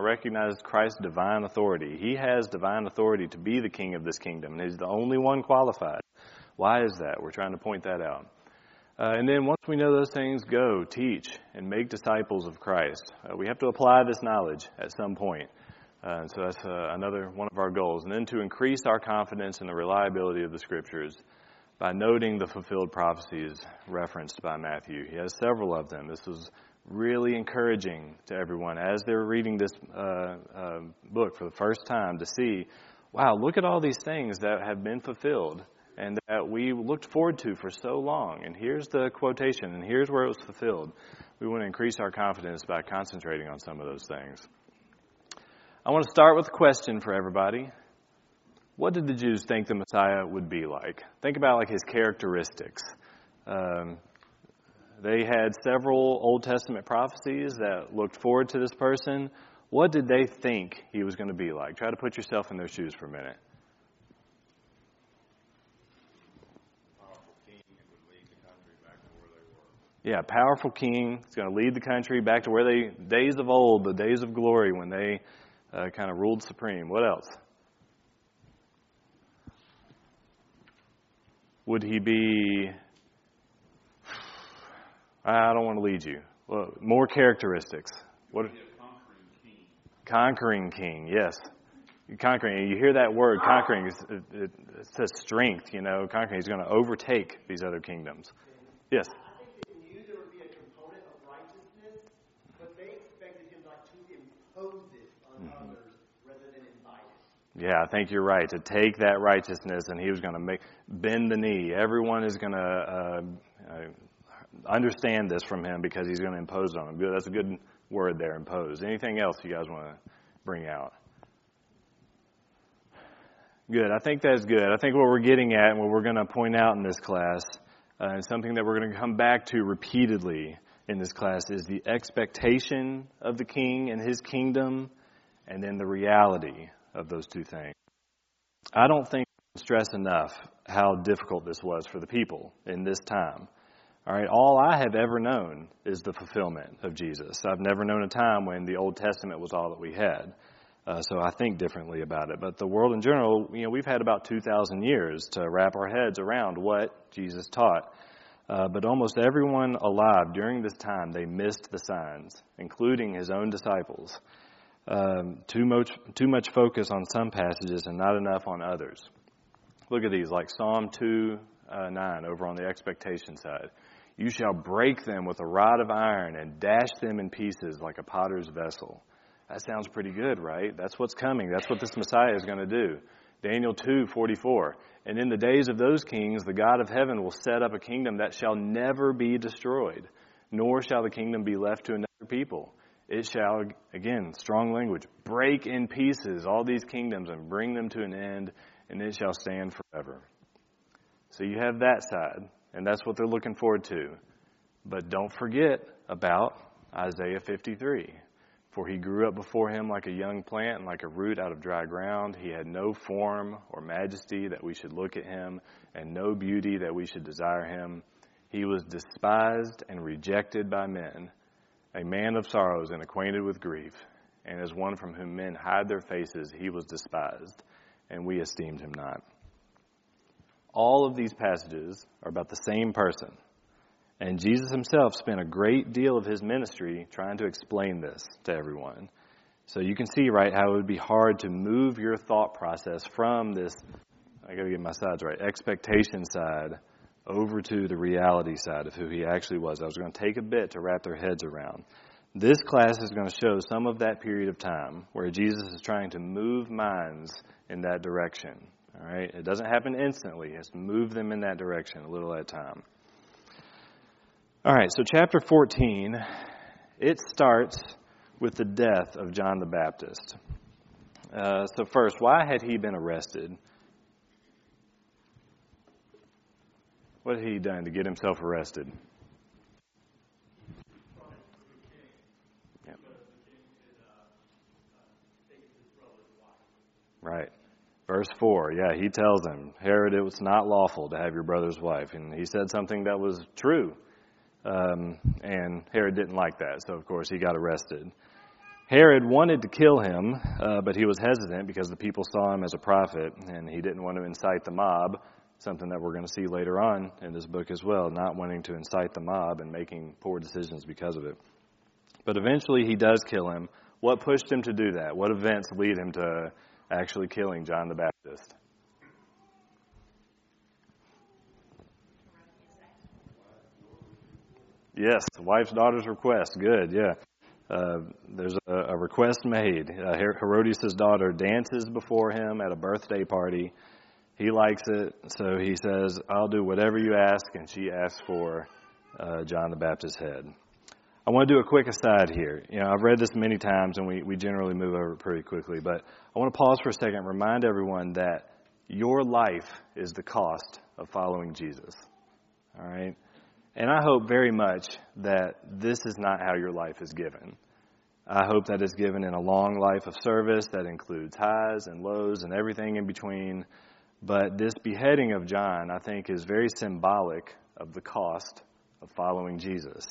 recognize Christ's divine authority. He has divine authority to be the king of this kingdom, and he's the only one qualified. Why is that? We're trying to point that out. And then once we know those things, go, teach, and make disciples of Christ. We have to apply this knowledge at some point. And so that's another one of our goals. And then to increase our confidence in the reliability of the Scriptures by noting the fulfilled prophecies referenced by Matthew. He has several of them. This was really encouraging to everyone as they were reading this book for the first time to see, wow, look at all these things that have been fulfilled and that we looked forward to for so long. And here's the quotation, and here's where it was fulfilled. We want to increase our confidence by concentrating on some of those things. I want to start with a question for everybody. What did the Jews think the Messiah would be like? Think about like his characteristics. They had several Old Testament prophecies that looked forward to this person. What did they think he was going to be like? Try to put yourself in their shoes for a minute. Powerful king who would lead the country back to where they were. Yeah, powerful king. He's going to lead the country back to where days of old, the days of glory when they kind of ruled supreme. What else? Would he be... I don't want to lead you. Well, more characteristics. What? Conquering king, yes. Conquering. You hear that word, conquering. It says strength, conquering. He's going to overtake these other kingdoms. Yes? I think they knew there would be a component of righteousness, but they expected him not to impose it on others rather than invite it. Yeah, I think you're right. To take that righteousness, and he was going to bend the knee. Everyone is going to understand this from him because he's going to impose it on them. That's a good word there, impose. Anything else you guys want to bring out? Good. I think that's good. I think what we're getting at and what we're going to point out in this class, and something that we're going to come back to repeatedly in this class, is the expectation of the king and his kingdom, and then the reality of those two things. I don't think we can stress enough how difficult this was for the people in this time. All right, all I have ever known is the fulfillment of Jesus. I've never known a time when the Old Testament was all that we had. So I think differently about it. But the world in general, we've had about 2,000 years to wrap our heads around what Jesus taught. But almost everyone alive during this time, they missed the signs, including his own disciples. Too much focus on some passages and not enough on others. Look at these, like Psalm 2:9 over on the expectation side. You shall break them with a rod of iron and dash them in pieces like a potter's vessel. That sounds pretty good, right? That's what's coming. That's what this Messiah is going to do. Daniel 2:44. And in the days of those kings, the God of heaven will set up a kingdom that shall never be destroyed, nor shall the kingdom be left to another people. It shall, again, strong language, break in pieces all these kingdoms and bring them to an end, and it shall stand forever. So you have that side. And that's what they're looking forward to. But don't forget about Isaiah 53. For he grew up before him like a young plant and like a root out of dry ground. He had no form or majesty that we should look at him, and no beauty that we should desire him. He was despised and rejected by men, a man of sorrows and acquainted with grief. And as one from whom men hide their faces, he was despised, and we esteemed him not. All of these passages are about the same person. And Jesus himself spent a great deal of his ministry trying to explain this to everyone. So you can see, right, how it would be hard to move your thought process from this, I got to get my sides right, expectation side over to the reality side of who he actually was. I was going to take a bit to wrap their heads around. This class is going to show some of that period of time where Jesus is trying to move minds in that direction. All right, it doesn't happen instantly. He has to move them in that direction a little at a time. All right, so chapter 14, it starts with the death of John the Baptist. So first, why had he been arrested? What had he done to get himself arrested? Yep. Right. Verse 4, he tells him, Herod, it was not lawful to have your brother's wife. And he said something that was true. And Herod didn't like that. So, of course, he got arrested. Herod wanted to kill him, but he was hesitant because the people saw him as a prophet, and he didn't want to incite the mob, something that we're going to see later on in this book as well, not wanting to incite the mob and making poor decisions because of it. But eventually he does kill him. What pushed him to do that? What events lead him to actually killing John the Baptist? Yes, the wife's daughter's request. Good, yeah. There's a request made. Herodias' daughter dances before him at a birthday party. He likes it, so he says, I'll do whatever you ask, and she asks for John the Baptist's head. I want to do a quick aside here. I've read this many times, and we generally move over it pretty quickly, but I want to pause for a second and remind everyone that your life is the cost of following Jesus. All right? And I hope very much that this is not how your life is given. I hope that it's given in a long life of service that includes highs and lows and everything in between. But this beheading of John, I think, is very symbolic of the cost of following Jesus.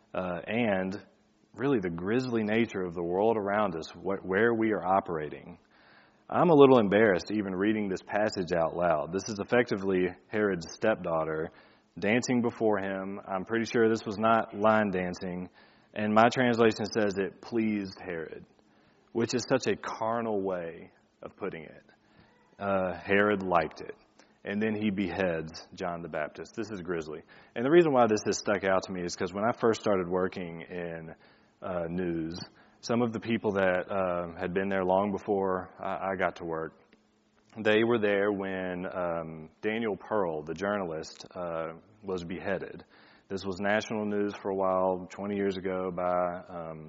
And really the grisly nature of the world around us, where we are operating. I'm a little embarrassed even reading this passage out loud. This is effectively Herod's stepdaughter dancing before him. I'm pretty sure this was not line dancing. And my translation says it pleased Herod, which is such a carnal way of putting it. Herod liked it. And then he beheads John the Baptist. This is grisly. And the reason why this has stuck out to me is because when I first started working in news, some of the people that had been there long before I got to work, they were there when Daniel Pearl, the journalist, was beheaded. This was national news for a while, 20 years ago, by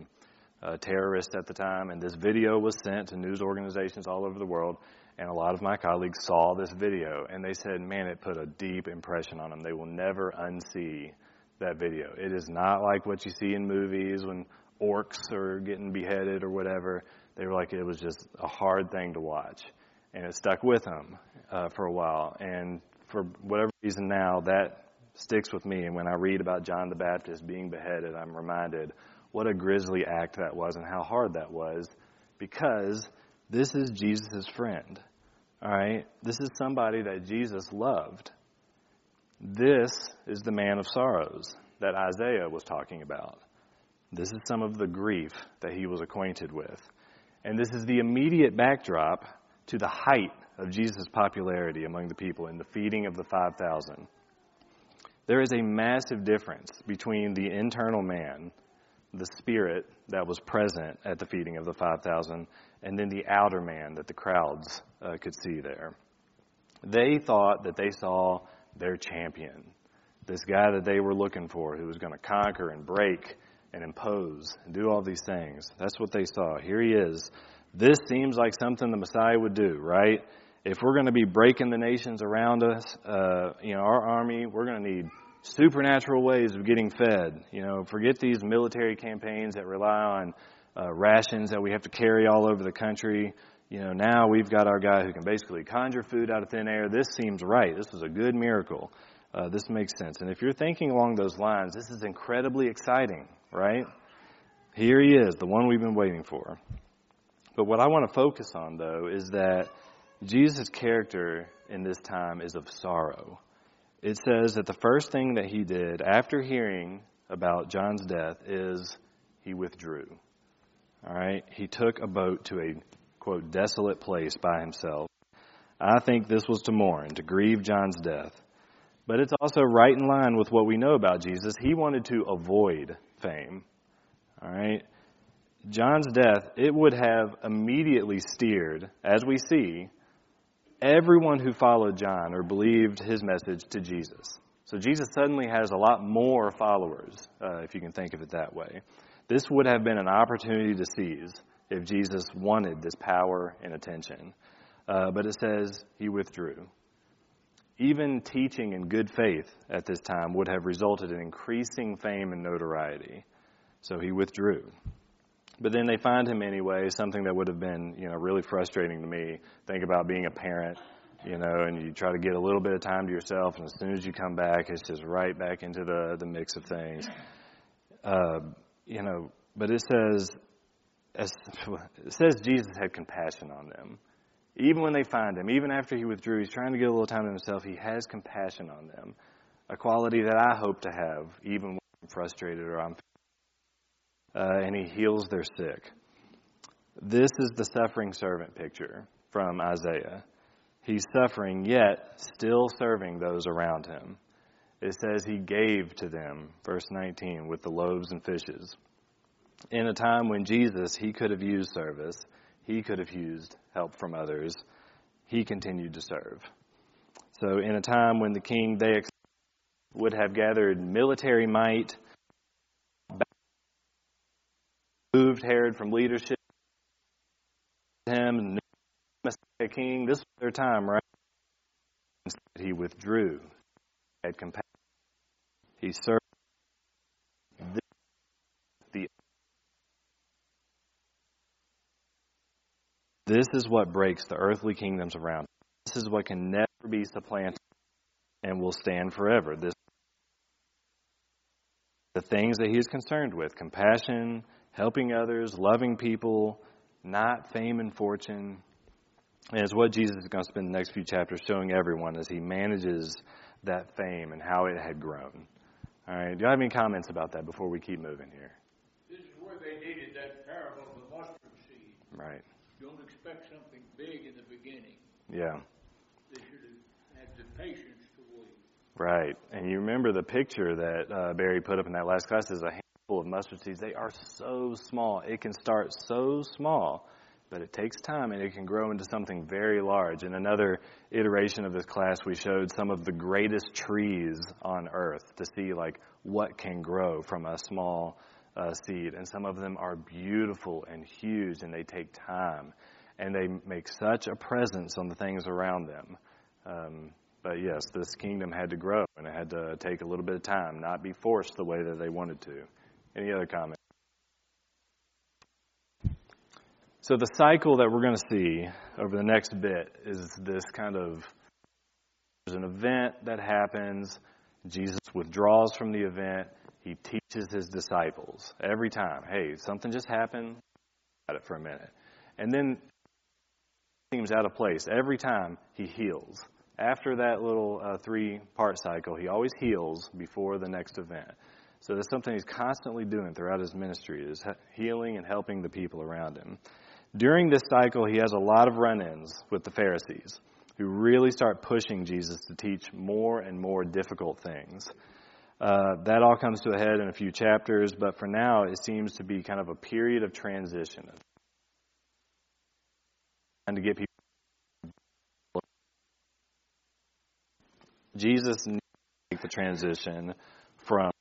a terrorist at the time, and this video was sent to news organizations all over the world, and a lot of my colleagues saw this video, and they said, man, it put a deep impression on them. They will never unsee that video. It is not like what you see in movies when orcs are getting beheaded or whatever. They were like, it was just a hard thing to watch. And it stuck with them for a while. And for whatever reason now, that sticks with me. And when I read about John the Baptist being beheaded, I'm reminded what a grisly act that was and how hard that was, because this is Jesus' friend. All right? This is somebody that Jesus loved. This is the man of sorrows that Isaiah was talking about. This is some of the grief that he was acquainted with. And this is the immediate backdrop to the height of Jesus' popularity among the people in the feeding of the 5,000. There is a massive difference between the internal man, the spirit that was present at the feeding of the 5,000, and then the outer man that the crowds could see there. They thought that they saw their champion, this guy that they were looking for, who was going to conquer and break and impose and do all these things. That's what they saw. Here he is. This seems like something the Messiah would do, right? If we're going to be breaking the nations around us, our army, we're going to need supernatural ways of getting fed. Forget these military campaigns that rely on rations that we have to carry all over the country. Now we've got our guy who can basically conjure food out of thin air. This seems right. This is a good miracle. This makes sense. And if you're thinking along those lines, this is incredibly exciting, right? Here he is, the one we've been waiting for. But what I want to focus on, though, is that Jesus' character in this time is of sorrow. It says that the first thing that he did after hearing about John's death is he withdrew. All right? He took a boat to a, quote, desolate place by himself. I think this was to mourn, to grieve John's death. But it's also right in line with what we know about Jesus. He wanted to avoid fame. All right? John's death, it would have immediately steered, as we see, everyone who followed John or believed his message to Jesus. So Jesus suddenly has a lot more followers, if you can think of it that way. This would have been an opportunity to seize if Jesus wanted this power and attention. But it says he withdrew. Even teaching in good faith at this time would have resulted in increasing fame and notoriety. So he withdrew. But then they find him anyway, something that would have been, really frustrating to me. Think about being a parent, and you try to get a little bit of time to yourself, and as soon as you come back, it's just right back into the mix of things. But it says, it says Jesus had compassion on them. Even when they find him, even after he withdrew, he's trying to get a little time to himself. He has compassion on them, a quality that I hope to have, even when I'm frustrated or and he heals their sick. This is the suffering servant picture from Isaiah. He's suffering, yet still serving those around him. It says he gave to them, verse 19, with the loaves and fishes. In a time when Jesus, he could have used service, he could have used help from others, he continued to serve. So in a time when the king they would have gathered military might, moved Herod from leadership, him, Messiah king, this was their time, right? Instead, he withdrew, had compassion. He served. This is what breaks the earthly kingdoms around. This is what can never be supplanted and will stand forever. The things that he is concerned with, compassion, helping others, loving people, not fame and fortune. And it's what Jesus is going to spend the next few chapters showing everyone as he manages that fame and how it had grown. All right, do you have any comments about that before we keep moving here? This is where they needed that parable of the mustard seed. Right. Don't expect something big in the beginning. Yeah. They should have had the patience to wait. Right. And you remember the picture that Barry put up in that last class is a handful of mustard seeds. They are so small. It can start so small, but it takes time and it can grow into something very large. In another iteration of this class, we showed some of the greatest trees on earth to see like what can grow from a small seed. And some of them are beautiful and huge, and they take time. And they make such a presence on the things around them. But yes, this kingdom had to grow, and it had to take a little bit of time, not be forced the way that they wanted to. Any other comments? So the cycle that we're going to see over the next bit is this kind of, there's an event that happens, Jesus withdraws from the event, he teaches his disciples every time, hey, something just happened, about it for a minute. And then it seems out of place. Every time he heals. After that little 3-part cycle, he always heals before the next event. So that's something he's constantly doing throughout his ministry, is healing and helping the people around him. During this cycle, he has a lot of run-ins with the Pharisees, who really start pushing Jesus to teach more and more difficult things. That all comes to a head in a few chapters, but for now, it seems to be kind of a period of transition. Trying to get people. Jesus needs to make the transition from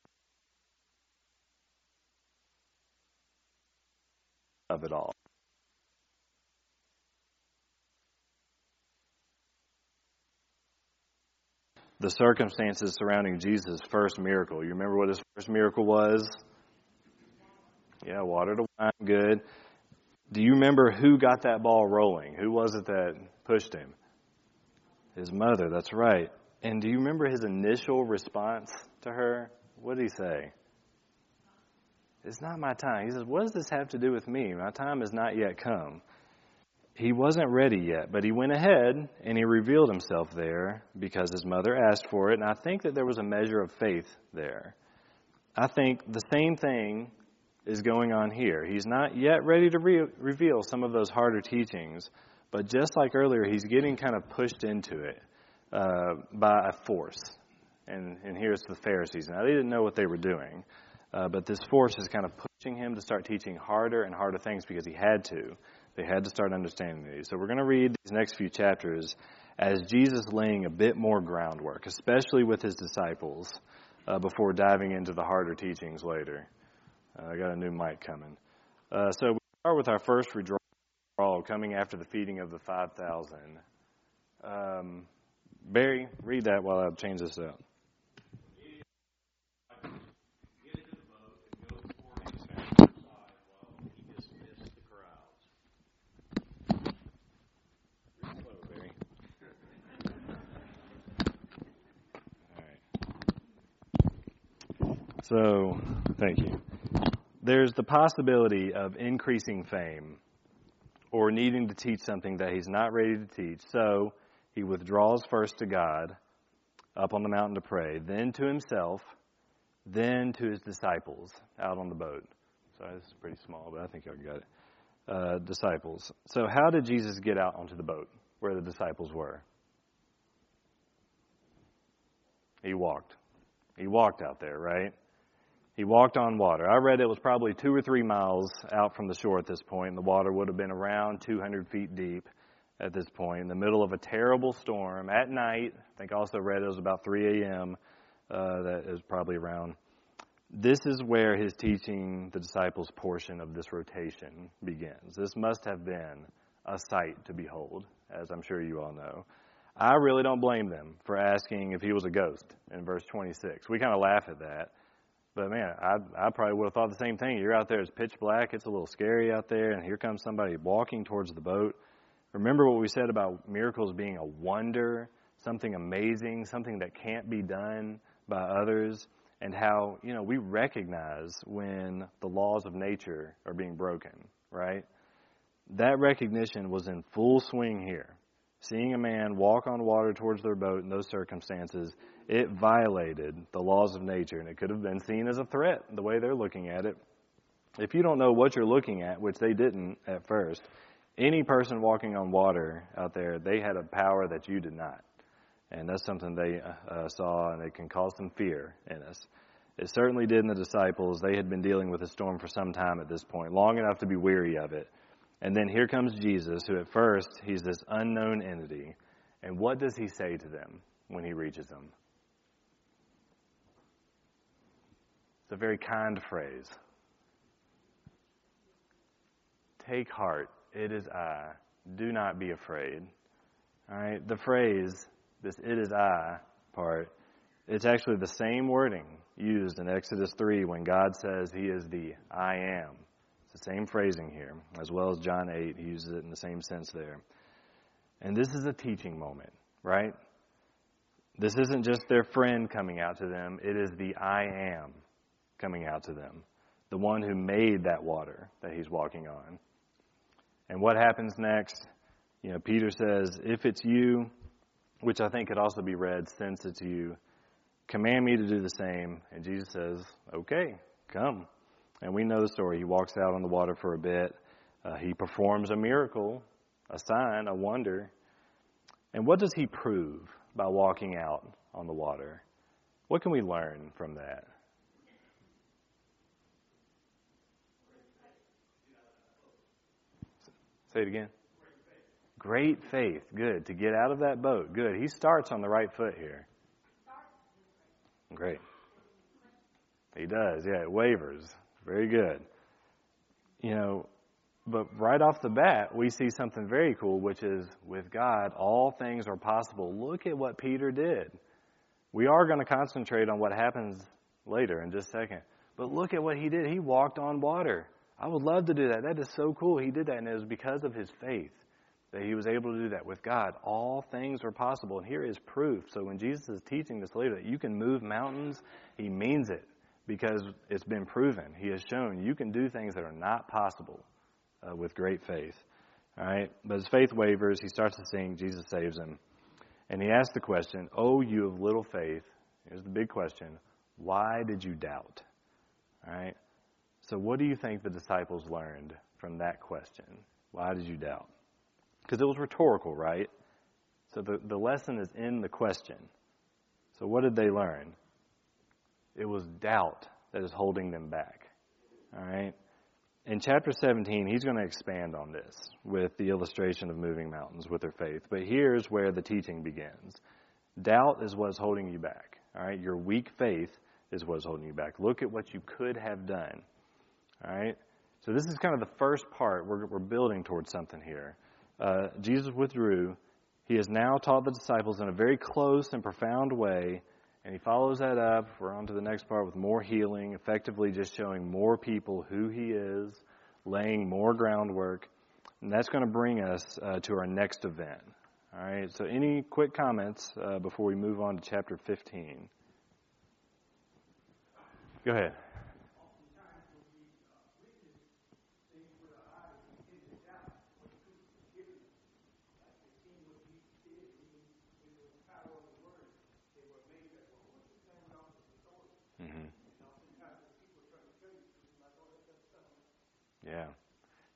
of it all. The circumstances surrounding Jesus' first miracle. You remember what his first miracle was? Yeah, water to wine, good. Do you remember who got that ball rolling? Who was it that pushed him? His mother, that's right. And do you remember his initial response to her? What did he say? It's not my time. He says, what does this have to do with me? My time has not yet come. He wasn't ready yet, but he went ahead and he revealed himself there because his mother asked for it. And I think that there was a measure of faith there. I think the same thing is going on here. He's not yet ready to reveal some of those harder teachings, but just like earlier, he's getting kind of pushed into it by a force. And here's the Pharisees. Now, they didn't know what they were doing, but this force is kind of pushing him to start teaching harder and harder things because he had to. They had to start understanding these. So we're going to read these next few chapters as Jesus laying a bit more groundwork, especially with his disciples, before diving into the harder teachings later. I got a new mic coming. So we start with our first withdrawal coming after the feeding of the 5,000. Barry, read that while I change this out. So, thank you. there's the possibility of increasing fame or needing to teach something that he's not ready to teach. So he withdraws first to God, up on the mountain to pray, then to himself, then to his disciples out on the boat. Sorry, this is pretty small, but I think y'all got it. Disciples. So how did Jesus get out onto the boat where the disciples were? He walked. He walked out there, right? He walked on water. I read it was probably 2 or 3 miles out from the shore at this point, and the water would have been around 200 feet deep at this point, in the middle of a terrible storm at night. I think I also read it was about 3 a.m. That is probably around. This is where his teaching the disciples portion of this rotation begins. This must have been a sight to behold, as I'm sure you all know. I really don't blame them for asking if he was a ghost in verse 26. We kind of laugh at that. But man, I probably would have thought the same thing. You're out there, it's pitch black, it's a little scary out there, and here comes somebody walking towards the boat. Remember what we said about miracles being a wonder, something amazing, something that can't be done by others, and how, we recognize when the laws of nature are being broken, right? That recognition was in full swing here. Seeing a man walk on water towards their boat in those circumstances, it violated the laws of nature, and it could have been seen as a threat, the way they're looking at it. If you don't know what you're looking at, which they didn't at first, any person walking on water out there, they had a power that you did not. And that's something they saw, and it can cause some fear in us. It certainly did in the disciples. They had been dealing with a storm for some time at this point, long enough to be weary of it. And then here comes Jesus, who at first, he's this unknown entity. And what does he say to them when he reaches them? It's a very kind phrase. Take heart, it is I. Do not be afraid. All right, the phrase, this it is I part, it's actually the same wording used in Exodus 3 when God says he is the I am. It's the same phrasing here, as well as John 8. He uses it in the same sense there. And this is a teaching moment, right? This isn't just their friend coming out to them. It is the I am coming out to them, the one who made that water that he's walking on. And what happens next? Peter says, if it's you, which I think could also be read, since it's you, command me to do the same. And Jesus says, okay, come. And we know the story. He walks out on the water for a bit. He performs a miracle, a sign, a wonder. And what does he prove by walking out on the water? What can we learn from that? Say it again. Great faith. Good. To get out of that boat. Good. He starts on the right foot here. Great. He does. Yeah, it wavers. Very good. But right off the bat, we see something very cool, which is with God, all things are possible. Look at what Peter did. We are going to concentrate on what happens later in just a second. But look at what he did. He walked on water. I would love to do that. That is so cool. He did that, and it was because of his faith that he was able to do that. With God, all things are possible. And here is proof. So when Jesus is teaching this later that you can move mountains, he means it because it's been proven. He has shown you can do things that are not possible with great faith. All right? But his faith wavers. He starts to sing. Jesus saves him. And he asks the question, "Oh, you of little faith." Here's the big question. Why did you doubt? All right? So what do you think the disciples learned from that question? Why did you doubt? Because it was rhetorical, right? So the lesson is in the question. So what did they learn? It was doubt that is holding them back. All right? In chapter 17, he's going to expand on this with the illustration of moving mountains with their faith. But here's where the teaching begins. Doubt is what's holding you back. All right? Your weak faith is what's holding you back. Look at what you could have done. All right? So this is kind of the first part. We're building towards something here. Jesus withdrew. He has now taught the disciples in a very close and profound way, and he follows that up. We're on to the next part with more healing, effectively just showing more people who he is, laying more groundwork, and that's going to bring us to our next event. All right, so any quick comments before we move on to chapter 15? Go ahead.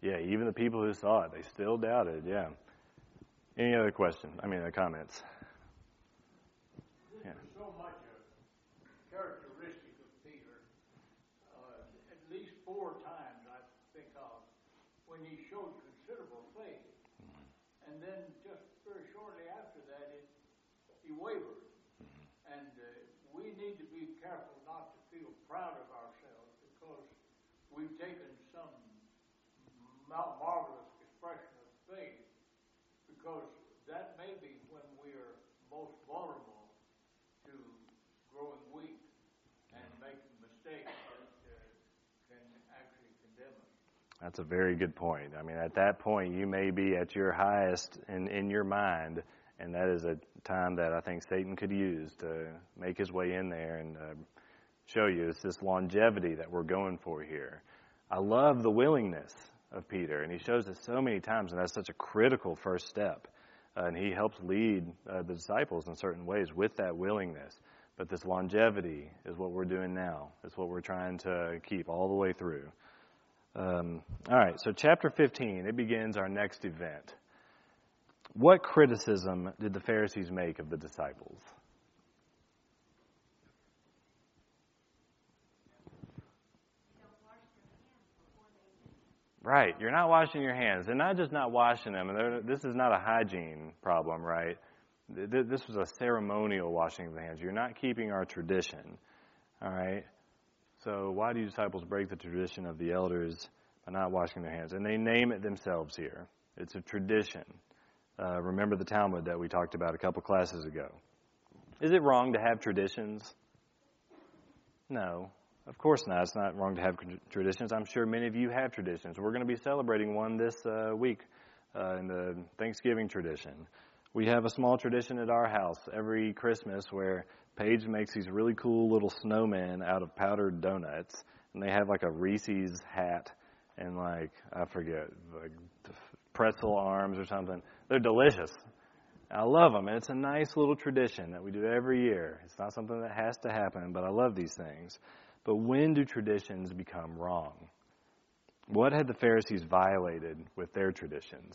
Yeah, even the people who saw it, they still doubted. Yeah. Any other comments? This Yeah. is so much a characteristic of Peter. At least 4 times I think of when he showed considerable faith, and then just very shortly after that, he wavered. And we need to be careful not to feel proud of ourselves because we've taken some marvelous expression of faith, because that may be when we are most vulnerable to growing weak and making mistakes that can actually condemn us. That's a very good point. I mean, at that point, you may be at your highest in your mind, and that is a time that I think Satan could use to make his way in there and show you it's this longevity that we're going for here. I love the willingness of Peter, and he shows it so many times, and that's such a critical first step. And he helps lead the disciples in certain ways with that willingness. But this longevity is what we're doing now. It's what we're trying to keep all the way through. All right, so chapter 15, it begins our next event. What criticism did the Pharisees make of the disciples? Right, you're not washing your hands. They're not just not washing them. This is not a hygiene problem, right? This was a ceremonial washing of the hands. You're not keeping our tradition, all right? So why do you disciples break the tradition of the elders by not washing their hands? And they name it themselves here. It's a tradition. Remember the Talmud that we talked about a couple classes ago. Is it wrong to have traditions? No. Of course not. It's not wrong to have traditions. I'm sure many of you have traditions. We're going to be celebrating one this week in the Thanksgiving tradition. We have a small tradition at our house every Christmas where Paige makes these really cool little snowmen out of powdered donuts, and they have like a Reese's hat and like pretzel arms or something. They're delicious. I love them, and it's a nice little tradition that we do every year. It's not something that has to happen, but I love these things. But when do traditions become wrong? What had the Pharisees violated with their traditions?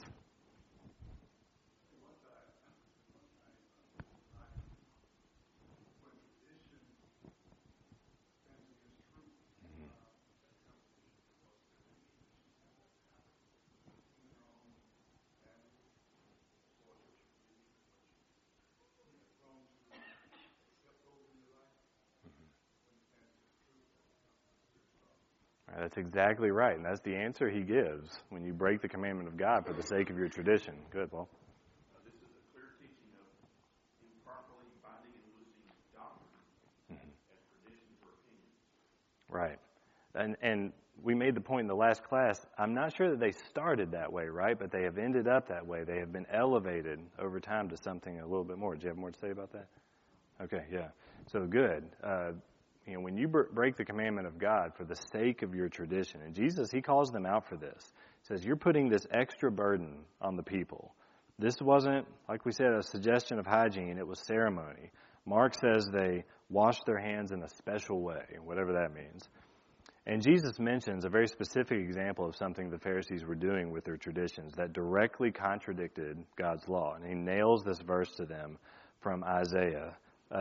That's exactly right, and that's the answer he gives when you break the commandment of God for the sake of your tradition. Good, Paul. This is a clear teaching of improperly binding and loosing doctrine as traditions or opinions. Right. And we made the point in the last class, I'm not sure that they started that way, right? But they have ended up that way. They have been elevated over time to something a little bit more. Do you have more to say about that? Okay, yeah. So good. When you break the commandment of God for the sake of your tradition, and Jesus, he calls them out for this. He says, you're putting this extra burden on the people. This wasn't, like we said, a suggestion of hygiene. It was ceremony. Mark says they washed their hands in a special way, whatever that means. And Jesus mentions a very specific example of something the Pharisees were doing with their traditions that directly contradicted God's law. And he nails this verse to them from Isaiah.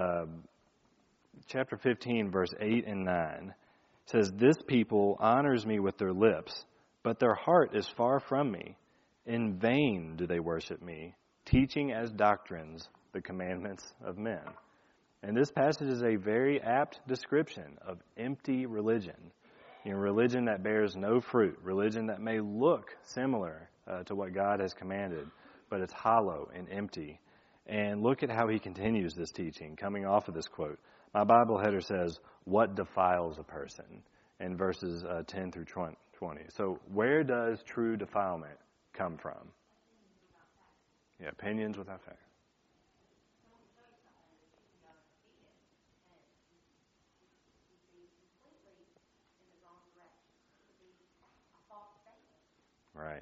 Chapter 15, verse 8 and 9 says, this people honors me with their lips, but their heart is far from me. In vain do they worship me, teaching as doctrines the commandments of men. And this passage is a very apt description of empty religion. Religion that bears no fruit, religion that may look similar to what God has commanded, but it's hollow and empty. And look at how he continues this teaching, coming off of this quote. My Bible header says, what defiles a person, in verses 10 through 20. So where does true defilement come from? Yeah, opinions without fact. Right.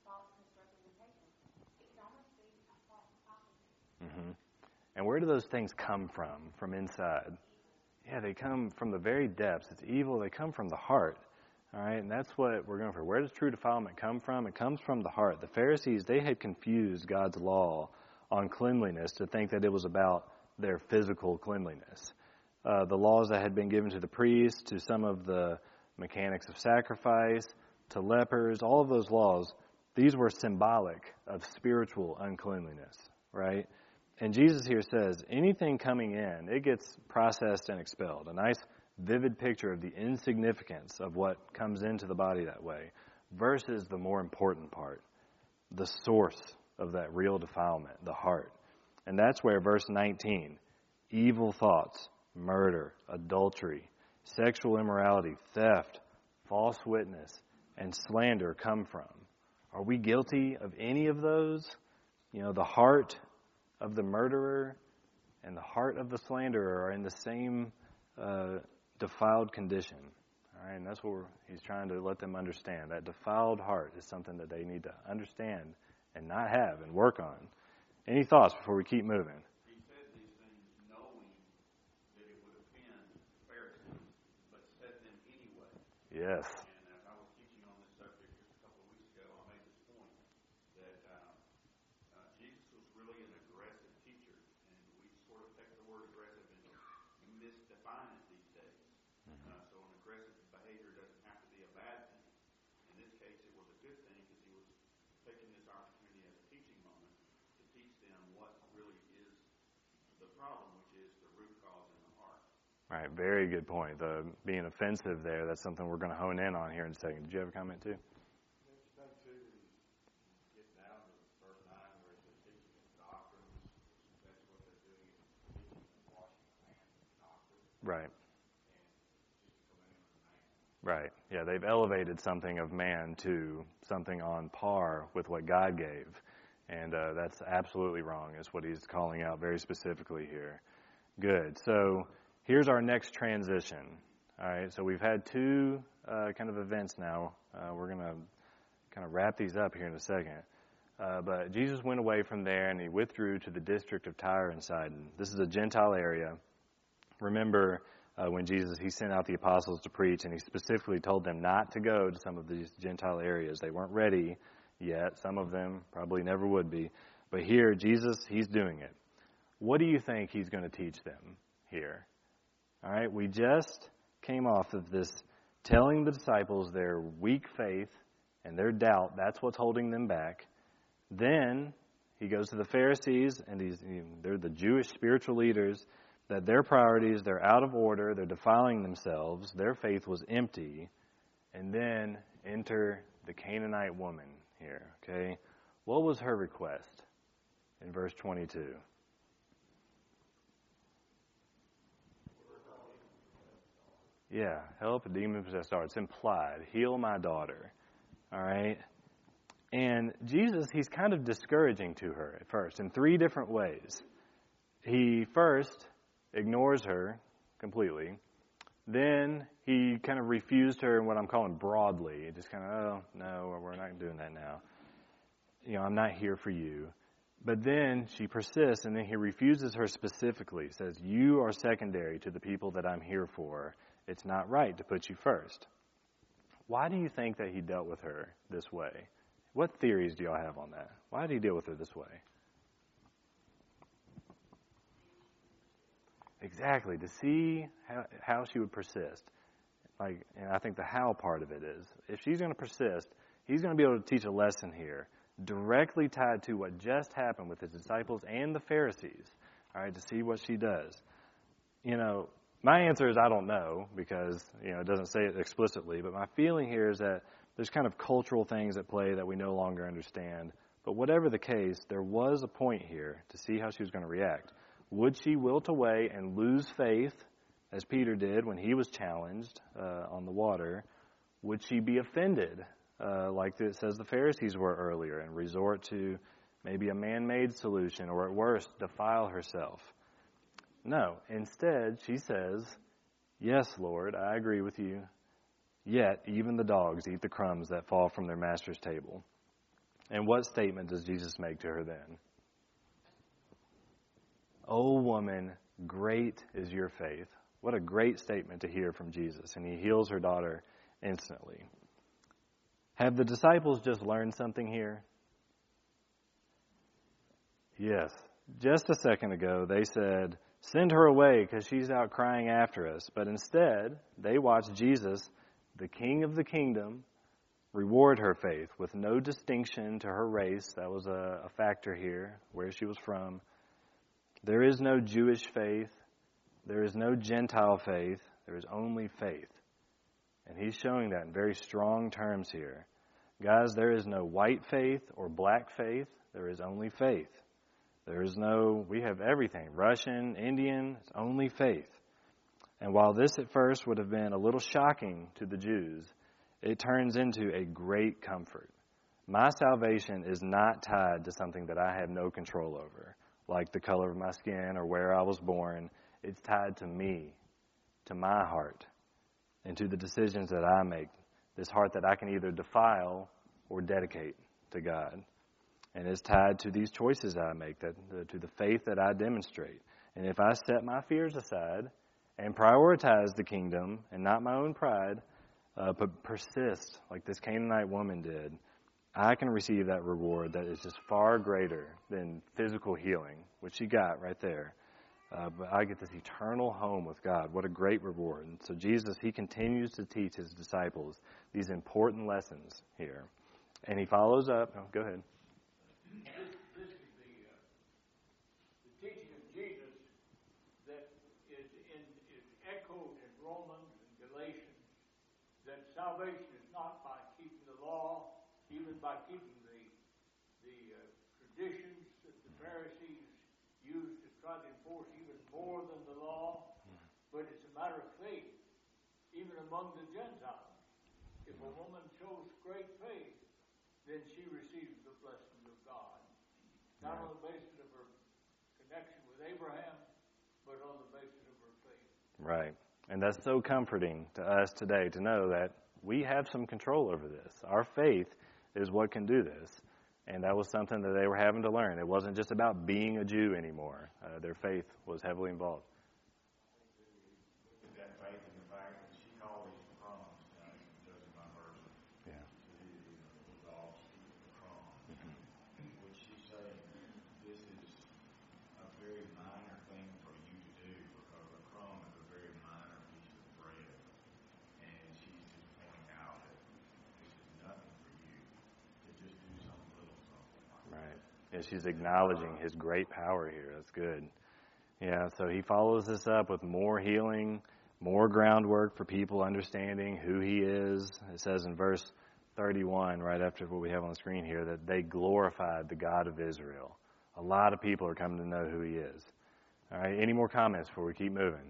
Mm-hmm. And where do those things come from? From inside? Yeah, they come from the very depths. It's evil. They come from the heart. All right, and that's what we're going for. Where does true defilement come from? It comes from the heart. The Pharisees, they had confused God's law on cleanliness to think that it was about their physical cleanliness. The laws that had been given to the priests, to some of the mechanics of sacrifice, to lepers, all of those laws, these were symbolic of spiritual uncleanliness, right? And Jesus here says anything coming in, it gets processed and expelled. A nice vivid picture of the insignificance of what comes into the body that way versus the more important part, the source of that real defilement, the heart. And that's where verse 19, evil thoughts, murder, adultery, sexual immorality, theft, false witness, and slander come from. Are we guilty of any of those? You know, the heart of the murderer and the heart of the slanderer are in the same defiled condition. All right, and that's what he's trying to let them understand. That defiled heart is something that they need to understand and not have and work on. Any thoughts before we keep moving? He said these things knowing that it would offend the Pharisees, but said them anyway. Yes. And as I was teaching on this subject just a couple of weeks ago, I made this point that Jesus was really an aggressive teacher, and we sort of take the word aggressive and misdefine it these days. So an aggressive behavior doesn't have to be a bad thing. In this case, it was a good thing because he was taking this opportunity as a teaching moment to teach them what really is the problem, which is the root cause in the heart. All right, very good point. The being offensive there, that's something we're going to hone in on here in a second. Did you have a comment too? Right. Right. Yeah, they've elevated something of man to something on par with what God gave. And that's absolutely wrong, is what he's calling out very specifically here. Good. So here's our next transition. All right, so we've had two kind of events now. We're going to kind of wrap these up here in a second. But Jesus went away from there and he withdrew to the district of Tyre and Sidon. This is a Gentile area. Remember when Jesus, he sent out the apostles to preach, and he specifically told them not to go to some of these Gentile areas. They weren't ready yet. Some of them probably never would be. But here, Jesus, he's doing it. What do you think he's going to teach them here? All right, we just came off of this telling the disciples their weak faith and their doubt. That's what's holding them back. Then he goes to the Pharisees, and they're the Jewish spiritual leaders, that their priorities, they're out of order, they're defiling themselves, their faith was empty. And then enter the Canaanite woman here, okay? What was her request in verse 22? Yeah, help a demon-possessed daughter. It's implied. Heal my daughter, all right? And Jesus, he's kind of discouraging to her at first in three different ways. He first ignores her completely. Then he kind of refused her in what I'm calling broadly. Just kind of, oh, no, we're not doing that now. You know, I'm not here for you. But then she persists, and then he refuses her specifically. He says, you are secondary to the people that I'm here for. It's not right to put you first. Why do you think that he dealt with her this way? What theories do y'all have on that? Why did he deal with her this way? Exactly, to see how she would persist. And I think the how part of it is, if she's going to persist, he's going to be able to teach a lesson here, directly tied to what just happened with his disciples and the Pharisees, all right, to see what she does. You know, my answer is I don't know, because, you know, it doesn't say it explicitly, but my feeling here is that there's kind of cultural things at play that we no longer understand. But whatever the case, there was a point here to see how she was going to react. Would she wilt away and lose faith, as Peter did when he was challenged on the water? Would she be offended, like it says the Pharisees were earlier, and resort to maybe a man-made solution, or at worst, defile herself? No. Instead, she says, yes, Lord, I agree with you. Yet, even the dogs eat the crumbs that fall from their master's table. And what statement does Jesus make to her then? O woman, great is your faith. What a great statement to hear from Jesus. And he heals her daughter instantly. Have the disciples just learned something here? Yes. Just a second ago, they said, "Send her away because she's out crying after us." But instead, they watched Jesus, the King of the kingdom, reward her faith with no distinction to her race. That was a factor here, where she was from. There is no Jewish faith. There is no Gentile faith. There is only faith. And he's showing that in very strong terms here. Guys, there is no white faith or black faith. There is only faith. We have everything. Russian, Indian, it's only faith. And while this at first would have been a little shocking to the Jews, it turns into a great comfort. My salvation is not tied to something that I have no control over, like the color of my skin or where I was born. It's tied to me, to my heart, and to the decisions that I make, this heart that I can either defile or dedicate to God. And it's tied to these choices I make, to the faith that I demonstrate. And if I set my fears aside and prioritize the kingdom and not my own pride, but persist like this Canaanite woman did, I can receive that reward that is just far greater than physical healing, which she got right there. But I get this eternal home with God. What a great reward. And so Jesus, he continues to teach his disciples these important lessons here. And he follows up. Oh, go ahead. This is the teaching of Jesus that is echoed in Romans and Galatians, that salvation is not by keeping the law, even by keeping the traditions that the Pharisees used to try to enforce even more than the law, but it's a matter of faith, even among the Gentiles. If a woman shows great faith, then she receives the blessing of God, not on the basis of her connection with Abraham, but on the basis of her faith. Right. And that's so comforting to us today to know that we have some control over this. Our faith is what can do this. And that was something that they were having to learn. It wasn't just about being a Jew anymore. Their faith was heavily involved. That faith in the fact that she called these crumbs, judging my version. Yeah. The dogs eat the crumbs. Which she's saying, this is a very minor thing for you to do, because a crumb is a very minor piece of bread. And she's just pointing out that this is nothing for you to just do some little something. Right. Yeah, she's acknowledging his great power here. That's good. Yeah, so he follows this up with more healing, more groundwork for people understanding who he is. It says in verse 31, right after what we have on the screen here, that they glorified the God of Israel. A lot of people are coming to know who he is. All right, any more comments before we keep moving?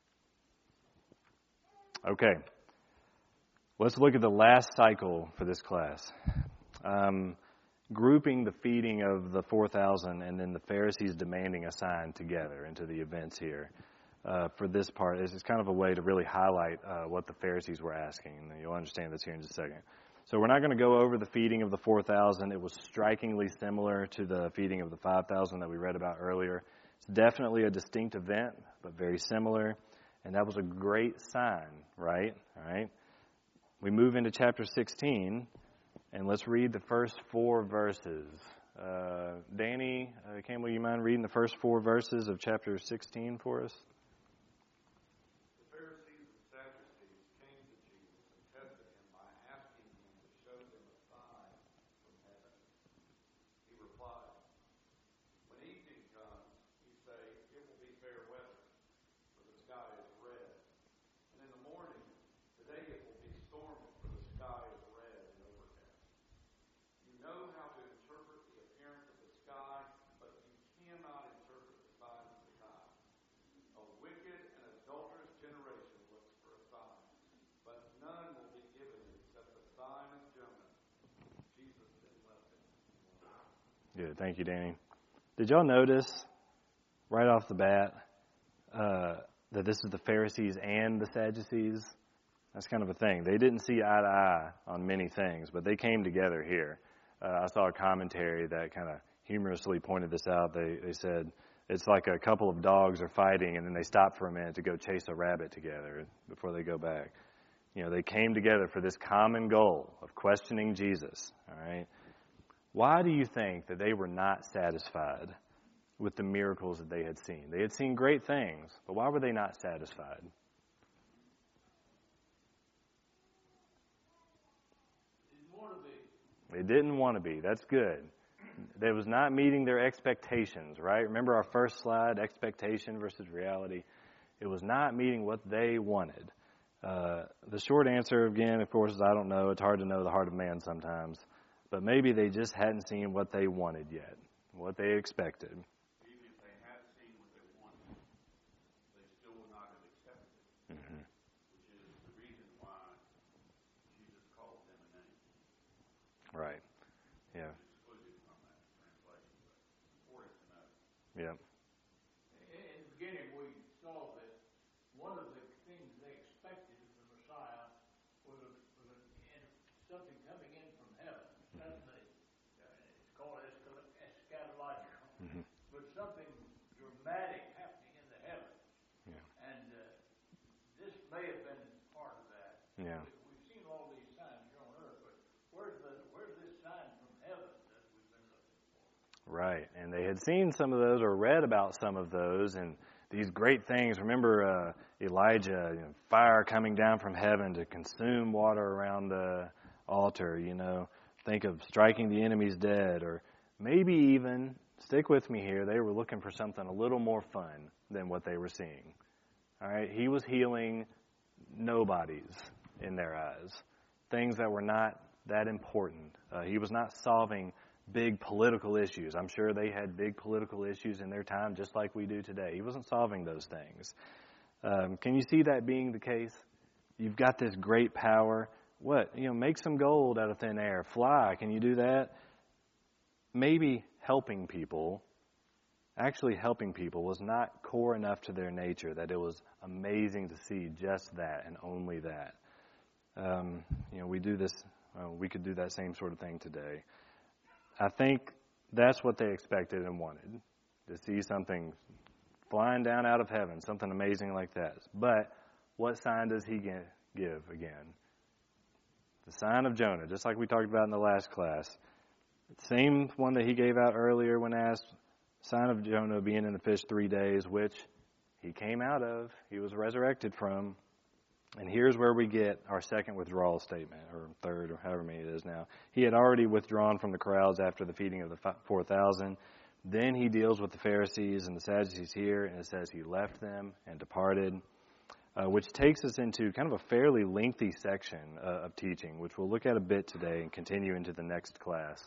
Okay, let's look at the last cycle for this class. Grouping the feeding of the 4,000 and then the Pharisees demanding a sign together into the events here. For this part, it's kind of a way to really highlight what the Pharisees were asking, and you'll understand this here in just a second. So we're not going to go over the feeding of the 4,000. It was strikingly similar to the feeding of the 5,000 that we read about earlier. It's definitely a distinct event, but very similar, and that was a great sign, right? All right. We move into chapter 16. And let's read the first 4 verses. Danny, Campbell, you mind reading the first 4 verses of chapter 16 for us? The Pharisees and Sadducees came to Jesus and tested him by asking him to show them a sign from heaven. He replied, "When evening comes, you say, it will be fair weather, for the sky is red. And in the morning, today it will be stormy, for the sky is red and overcast. You know how to interpret the appearance of the sky, but you cannot interpret the signs of the time. A wicked and adulterous generation looks for a sign, but none will be given except the sign of Jonah." Jesus then left him. Good. Thank you, Danny. Did y'all notice right off the bat that this is the Pharisees and the Sadducees? That's kind of a thing. They didn't see eye to eye on many things, but they came together here. I saw a commentary that kind of humorously pointed this out. They said it's like a couple of dogs are fighting, and then they stop for a minute to go chase a rabbit together before they go back. They came together for this common goal of questioning Jesus. All right. Why do you think that they were not satisfied with the miracles that they had seen? They had seen great things, but why were they not satisfied? They didn't want to be. That's good. They was not meeting their expectations, right? Remember our first slide, expectation versus reality. It was not meeting what they wanted. The short answer, again, of course, is I don't know. It's hard to know the heart of man sometimes. But maybe they just hadn't seen what they wanted yet, what they expected. Even if they had seen what they wanted, they still would not have accepted it, which is the reason why Jesus called them a name. Right. Yeah. Excluded from that translation, but important to know. Yeah. In the beginning, we saw that one of the things they expected of the Messiah was something coming in from heaven. It's called eschatological, but something dramatic happening in the heavens. Yeah. And this may have been part of that. Yeah. We've seen all these signs here on earth, but where's this sign from heaven that we've been looking for? Right. And they had seen some of those or read about some of those and these great things. Remember Elijah, fire coming down from heaven to consume water around the altar, Think of striking the enemies dead, or maybe even, stick with me here, they were looking for something a little more fun than what they were seeing. All right, he was healing nobodies in their eyes, things that were not that important. He was not solving big political issues. I'm sure they had big political issues in their time just like we do today. He wasn't solving those things. Can you see that being the case? You've got this great power. What? Make some gold out of thin air. Fly. Can you do that? Maybe actually helping people was not core enough to their nature that it was amazing to see just that and only that. We do this, we could do that same sort of thing today. I think that's what they expected and wanted, to see something flying down out of heaven, something amazing like that. But what sign does he give again? The sign of Jonah, just like we talked about in the last class. Same one that he gave out earlier when asked, sign of Jonah being in the fish 3 days, which he came out of, he was resurrected from. And here's where we get our second withdrawal statement, or third, or however many it is now. He had already withdrawn from the crowds after the feeding of the 4,000. Then he deals with the Pharisees and the Sadducees here, and it says he left them and departed, which takes us into kind of a fairly lengthy section of teaching, which we'll look at a bit today and continue into the next class.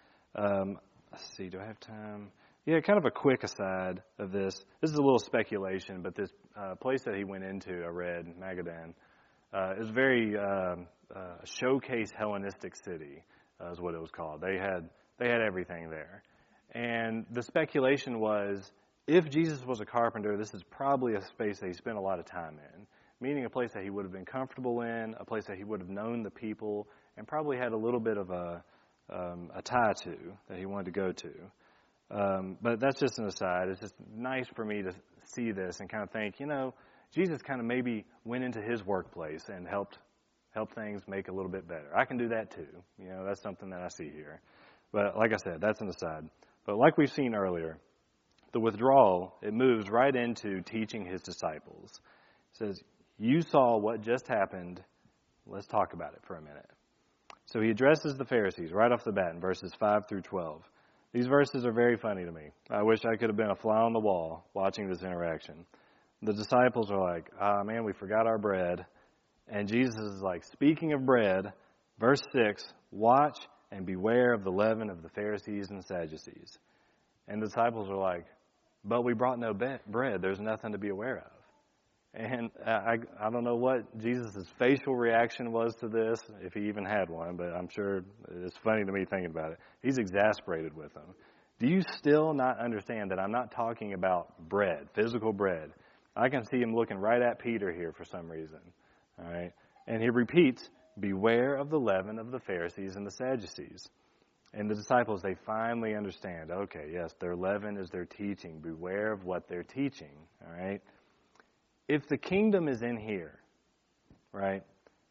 Let's see, do I have time? Yeah, kind of a quick aside of this. This is a little speculation, but this place that he went into, I read, Magadan, is very showcase Hellenistic city, is what it was called. They had everything there. And the speculation was, if Jesus was a carpenter, this is probably a space that he spent a lot of time in, meaning a place that he would have been comfortable in, a place that he would have known the people, and probably had a little bit of a tie to that he wanted to go to. But that's just an aside. It's just nice for me to see this and kind of think, Jesus kind of maybe went into his workplace and helped things make a little bit better. I can do that too. That's something that I see here. But like I said, that's an aside. But like we've seen earlier, the withdrawal, it moves right into teaching his disciples. It says, you saw what just happened. Let's talk about it for a minute. So he addresses the Pharisees right off the bat in verses 5 through 12. These verses are very funny to me. I wish I could have been a fly on the wall watching this interaction. The disciples are like, man, we forgot our bread. And Jesus is like, speaking of bread, verse 6, watch and beware of the leaven of the Pharisees and Sadducees. And the disciples are like, but we brought no bread. There's nothing to be aware of. And I don't know what Jesus' facial reaction was to this, if he even had one, but I'm sure it's funny to me thinking about it. He's exasperated with them. Do you still not understand that I'm not talking about bread, physical bread? I can see him looking right at Peter here for some reason. All right, and he repeats, beware of the leaven of the Pharisees and the Sadducees. And the disciples, they finally understand, okay, yes, their leaven is their teaching. Beware of what they're teaching, all right? If the kingdom is in here, right,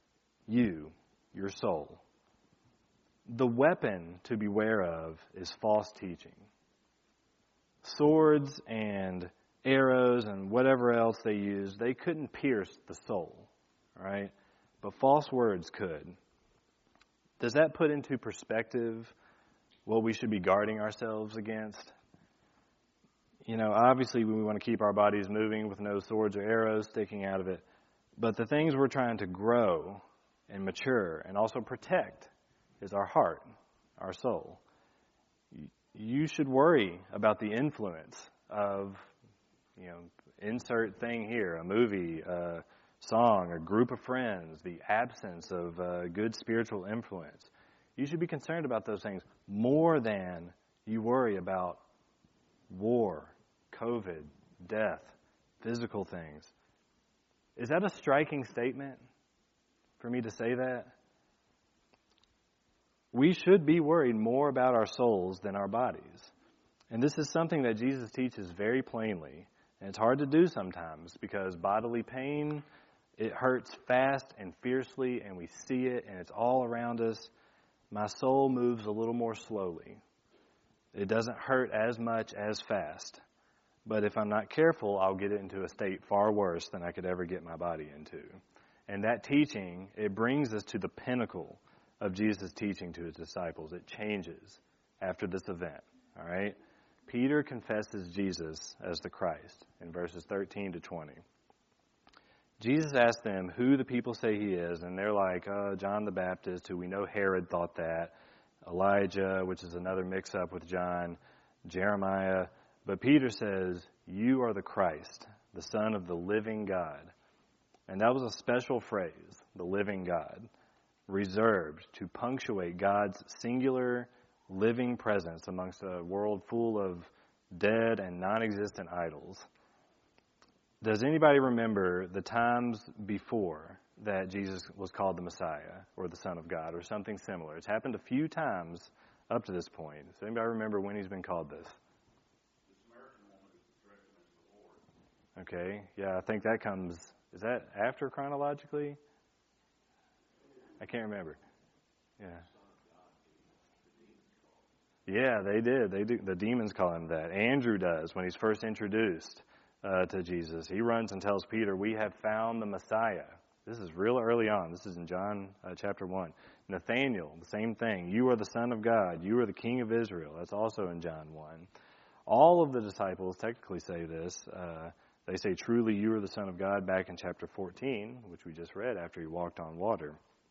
you, your soul. The weapon to beware of is false teaching. Swords and arrows and whatever else they used, they couldn't pierce the soul, right? But false words could. Does that put into perspective what we should be guarding ourselves against? You know, obviously we want to keep our bodies moving with no swords or arrows sticking out of it. But the things we're trying to grow and mature and also protect is our heart, our soul. You should worry about the influence of, insert thing here, a movie, a song, a group of friends, the absence of good spiritual influence. You should be concerned about those things more than you worry about war, COVID, death, physical things. Is that a striking statement for me to say that? We should be worried more about our souls than our bodies. And this is something that Jesus teaches very plainly. And it's hard to do sometimes because bodily pain, it hurts fast and fiercely, and we see it, and it's all around us. My soul moves a little more slowly. It doesn't hurt as much as fast. But if I'm not careful, I'll get it into a state far worse than I could ever get my body into. And that teaching, it brings us to the pinnacle of Jesus' teaching to his disciples. It changes after this event, all right? Peter confesses Jesus as the Christ in verses 13 to 20. Jesus asked them who the people say he is, and they're like, John the Baptist, who we know Herod thought that, Elijah, which is another mix-up with John, Jeremiah. But Peter says, you are the Christ, the Son of the living God. And that was a special phrase, the living God, reserved to punctuate God's singular living presence amongst a world full of dead and non-existent idols. Does anybody remember the times before that Jesus was called the Messiah or the Son of God or something similar? It's happened a few times up to this point. Does anybody remember when he's been called this? Okay, yeah, I think that comes, is that after chronologically? I can't remember. Yeah. Yeah, they did. They do. The demons call him that. Andrew does when he's first introduced to Jesus. He runs and tells Peter, we have found the Messiah. This is real early on. This is in John chapter 1. Nathanael, the same thing. You are the Son of God. You are the King of Israel. That's also in John 1. All of the disciples technically say this. They say, truly, you are the Son of God, back in chapter 14, which we just read after he walked on water.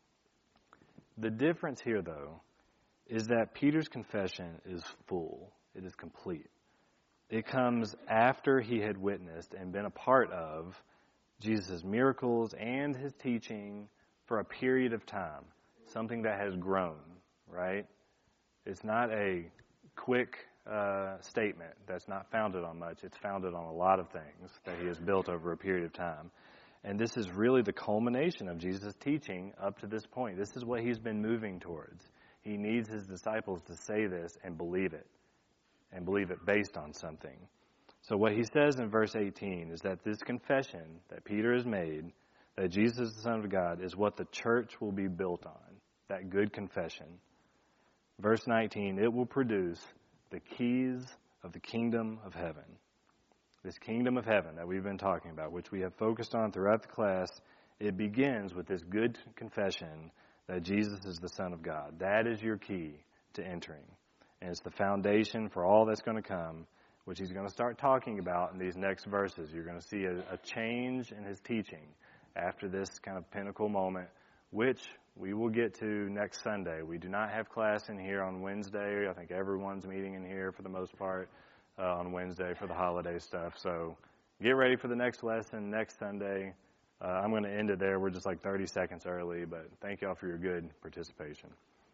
The difference here, though, is that Peter's confession is full. It is complete. It comes after he had witnessed and been a part of Jesus' miracles and his teaching for a period of time, something that has grown, right? It's not a quick statement that's not founded on much. It's founded on a lot of things that he has built over a period of time. And this is really the culmination of Jesus' teaching up to this point. This is what he's been moving towards. He needs his disciples to say this and believe it based on something. So what he says in verse 18 is that this confession that Peter has made, that Jesus is the Son of God, is what the church will be built on, that good confession. Verse 19, it will produce the keys of the kingdom of heaven. This kingdom of heaven that we've been talking about, which we have focused on throughout the class, it begins with this good confession that Jesus is the Son of God. That is your key to entering. And it's the foundation for all that's going to come, which he's going to start talking about in these next verses. You're going to see a change in his teaching after this kind of pinnacle moment, which we will get to next Sunday. We do not have class in here on Wednesday. I think everyone's meeting in here for the most part on Wednesday for the holiday stuff. So get ready for the next lesson next Sunday. I'm going to end it there. We're just like 30 seconds early, but thank y'all for your good participation.